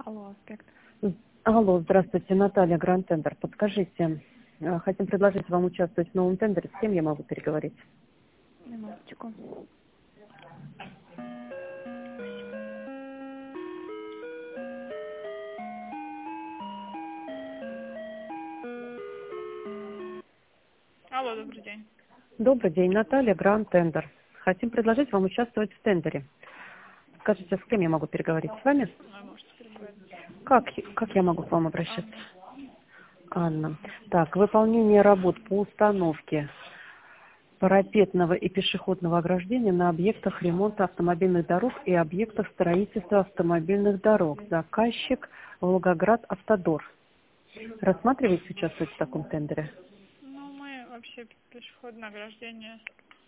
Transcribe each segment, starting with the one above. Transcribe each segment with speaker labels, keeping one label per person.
Speaker 1: Алло, Спектр.
Speaker 2: Алло, здравствуйте, Наталья, Гранд Тендер. Подскажите, хотим предложить вам участвовать в новом тендере. С кем я могу переговорить?
Speaker 1: Минуточку. Алло, добрый день.
Speaker 2: Добрый день, Наталья, Гранд Тендер. Хотим предложить вам участвовать в тендере. Скажите, с кем я могу переговорить? С вами?
Speaker 1: Вы можете переговорить.
Speaker 2: Как я могу к вам обращаться? Анна. Так, выполнение работ по установке парапетного и пешеходного ограждения на объектах ремонта автомобильных дорог и объектах строительства автомобильных дорог. Заказчик Волгоград Автодор. Рассматриваете участвовать в таком тендере?
Speaker 1: Ну, мы вообще пешеходное ограждение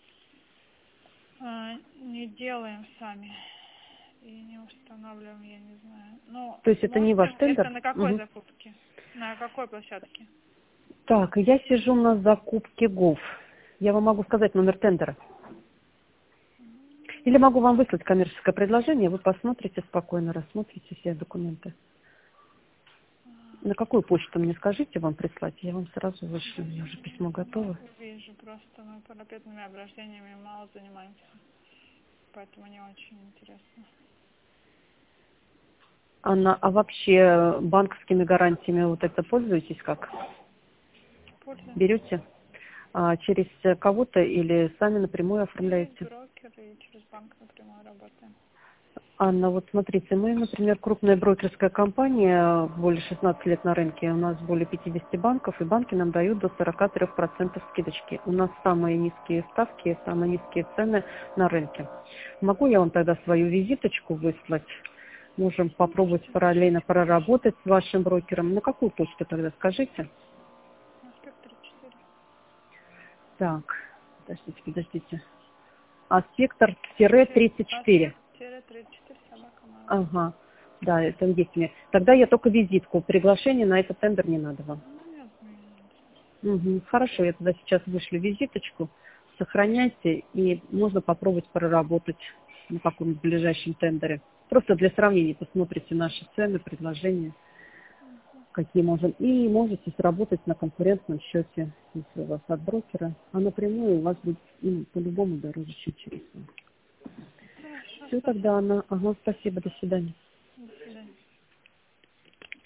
Speaker 1: не делаем сами и не устанавливаем, я не знаю. Ну,
Speaker 2: То есть это не ваш тендер?
Speaker 1: это на какой
Speaker 2: Мгм.
Speaker 1: закупке? На какой площадке?
Speaker 2: Так, я сижу на закупке ГОВ. Я вам могу сказать номер тендера. Или могу вам выслать коммерческое предложение, вы посмотрите спокойно, рассмотрите все документы. На какую почту мне скажите вам прислать? Я вам сразу вышлю, у меня уже письмо готово.
Speaker 1: Вижу, просто мы парапетными ограждениями мало занимаемся, поэтому не очень интересно.
Speaker 2: Анна, а вообще банковскими гарантиями вот это пользуетесь как?
Speaker 1: Пользуемся.
Speaker 2: Берете? Через кого-то или сами напрямую
Speaker 1: Есть
Speaker 2: оформляете?
Speaker 1: брокер и через банк напрямую работаем.
Speaker 2: Анна, вот смотрите, мы, например, крупная брокерская компания, более 16 лет на рынке, у нас более 50 банков, и банки нам дают до 43% скидочки. У нас самые низкие ставки, самые низкие цены на рынке. Могу я вам тогда свою визиточку выслать? Можем попробовать параллельно проработать с вашим брокером. На какую почту тогда скажите?
Speaker 1: На Спектр 4.
Speaker 2: Так, подождите. Спектр-34.
Speaker 1: Аспект-34 собака mail.ru.
Speaker 2: Ага, да, это есть у меня. Тогда я только визитку, приглашение на этот тендер не надо вам.
Speaker 1: Ну, нет, мне не надо.
Speaker 2: Угу. Хорошо, я тогда сейчас вышлю визиточку, сохраняйте, и можно попробовать проработать на каком-нибудь ближайшем тендере. Просто для сравнения посмотрите наши цены, предложения, какие можем. И можете сработать на конкурентном счете, если у вас от брокера, а напрямую у вас будет по-любому дороже, чем через вас.
Speaker 1: Хорошо,
Speaker 2: Все
Speaker 1: спасибо.
Speaker 2: тогда, Анна. Ага, спасибо, до свидания.